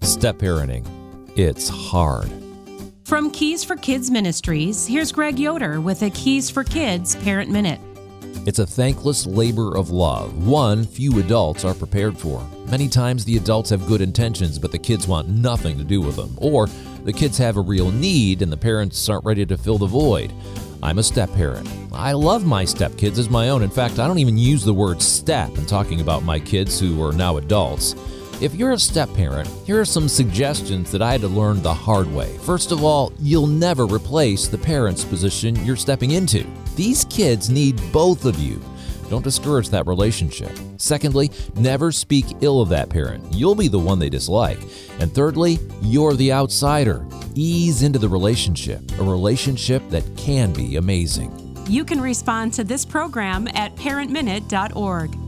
Step parenting. It's hard. From Keys for Kids Ministries, here's Greg Yoder with a Keys for Kids Parent Minute. It's a thankless labor of love, one few adults are prepared for. Many times the adults have good intentions, but the kids want nothing to do with them. Or the kids have a real need and the parents aren't ready to fill the void. I'm a step parent. I love my stepkids as my own. In fact, I don't even use the word step in talking about my kids who are now adults. If you're a step parent, here are some suggestions that I had to learn the hard way. First of all, you'll never replace the parent's position you're stepping into. These kids need both of you. Don't discourage that relationship. Secondly, never speak ill of that parent. You'll be the one they dislike. And thirdly, you're the outsider. Ease into the relationship, a relationship that can be amazing. You can respond to this program at parentminute.org.